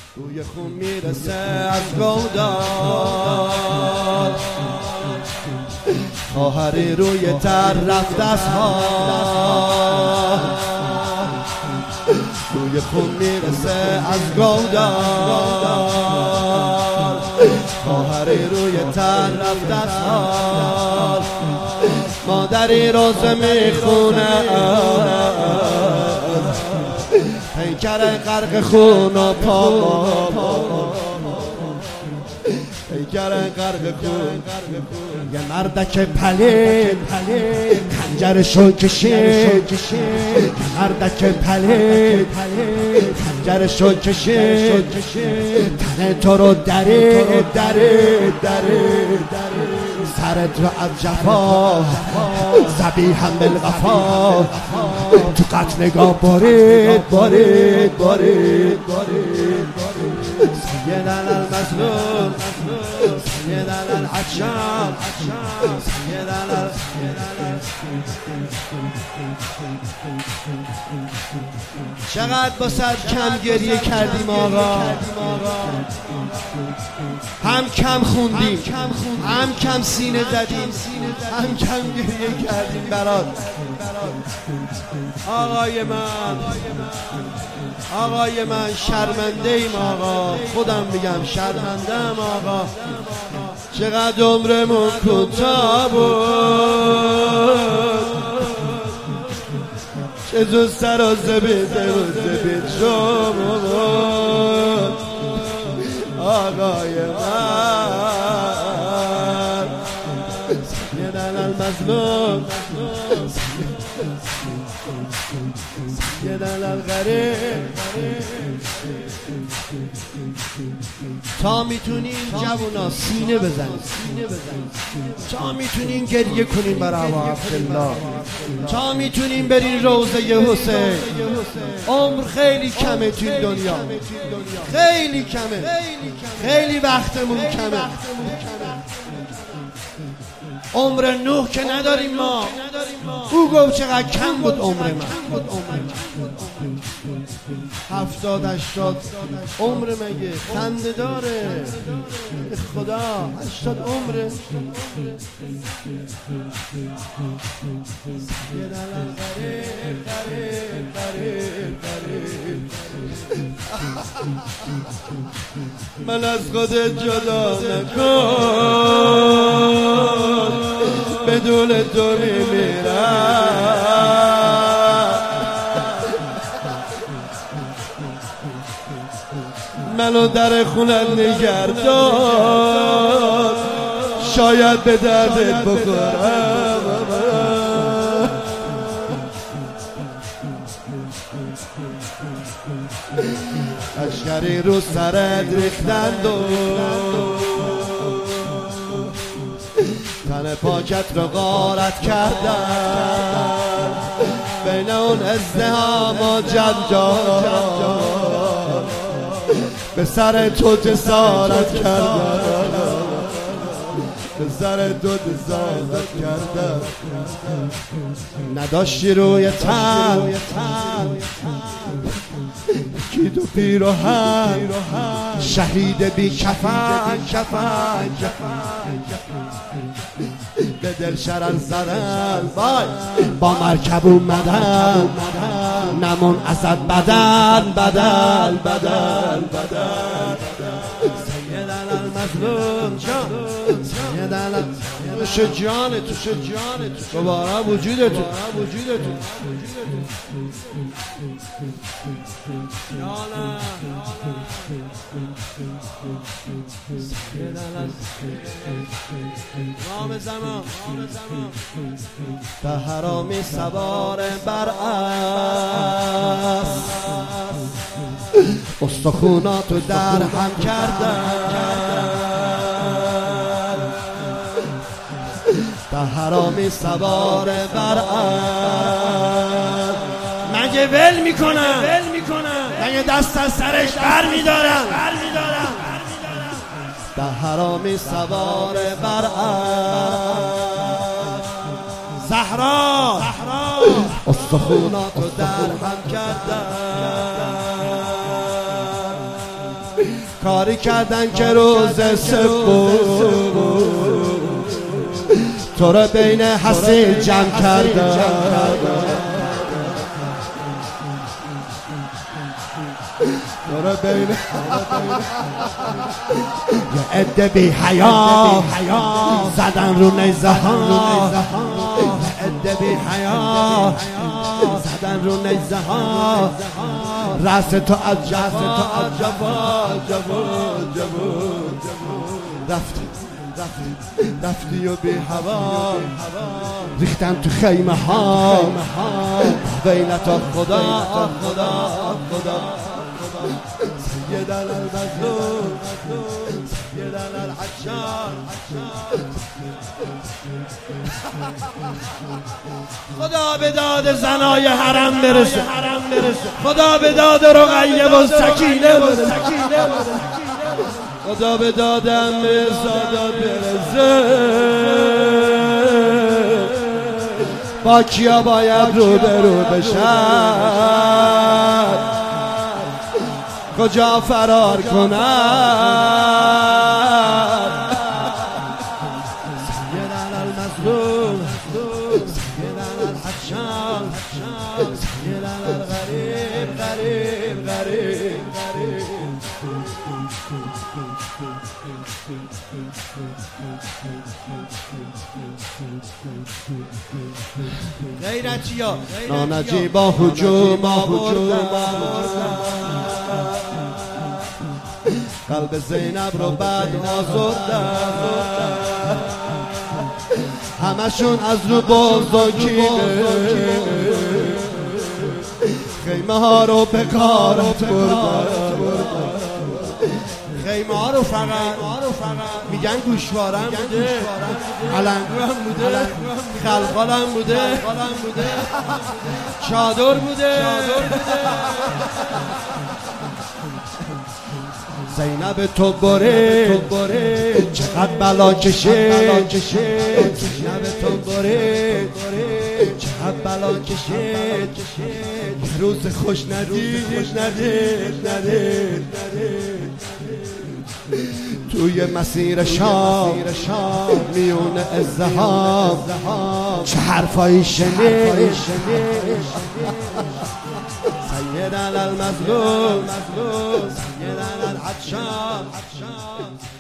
روی خون میرسه از گودال، خواهری روی تر رفت از حال، روی خون میرسه از گودال، خواهری روی تر رفت از حال، مادری روزه میخونه پیکر غرق خون و پا، پیکر غرق خون. یه مردک پلید خنجرشو کشید، مردک پلید خنجرشو کشید، تن تو رو درید، سرت رو از جفا ذبیحا بالوفا، تو قتل نگاه بارید سیدنا المظلوم، سیدنا العطشان، سیدنا چقدر باسد کم گریه کردیم آقا، هم کم خوندیم، هم کم سینه زدیم، هم کم گریه کردیم برات آقای من شرمنده ایم آقا، خودم میگم شرمنده ام آقا. چقدر عمرمون کوتاه بود، چه جز سر و زبید شما آقای من، سیدنا المظلوم، سیدنا الغریب. تا میتونین جوونا سینه بزنید، تا میتونین گریه کنین برای ابا عبدالله، تا میتونین برین روضه حسین. عمر خیلی کمه توی دنیا، خیلی کمه، خیلی وقتمون کمه. عمر نوح که نداریم ما، او گفت چقدر کم بود عمر من، 70 80 عمر مگه خنده داره خدا، 80 عمره. من از خودت جدا نکن، بدون تو میمیرم. منو در خونت نگردار، شاید به دردت بخورم. اشکری رو سرت ریختند و تن پاکت رو غارت کردن، بین اون ازدحام و جنجال به سر تو جسارت کردن، به سر تو جسارت کردن. نداشتی روی تن کی تو پیراهن، شهید بی کفن، به دل شرر زدن، با مرکب اومدن، نمون ازت بدل. سیدنا المظلوم جان، سیدنا تو جانه، تو بارا وجود تو رام زمان. به حرامی سوار بر اسب، استخوناتو در هم کردن. به حرامی سوار بر اسب، مگه ول میکنم، مگه دست از سرش بر میدارم. به حرامی سوار بر اسب، زهرا استخوناتو در هم کردن. کاری کردن که روز سوم تو رو بین حسین جمع کردن، تو رو بین یه عده بی حیا زدن رو نیزه ها، یه عده بی حیا زدن رو نیزه ها، رأس تو از جوان رفتی و بی هوا ریختن تو خیمه ها، ویلتا خدا سیدنا المظلوم سیدنا العطشان. خدا به داد زنای حرم برسه، خدا به داد رقیه و سکینه برسه، خدا به دادم سادات برسه. با کیا باید روبرو بشن، کجا فرار کنن؟ سیدنا المظلوم سیدنا العطشان سیدنا الغریب غریب. غیرتیا نانجیبا هجوم آوردن، قلب زینب رو بد آزردن، همشون از رو بزرگیه خیمه ها رو به کارت بردن، خیمه ها رو فقط میگن گوشوارم بوده، علنگو هم بوده، خلقال هم بوده، چادر بوده. زینب تو بره چقدر بلا کشه، زینب تو بره چقدر بلا کشه، روز خوش ندید توی مسیر شام میون ازدحام چه حرفایی شنید. سیدنا المظلوم سیدنا العطشان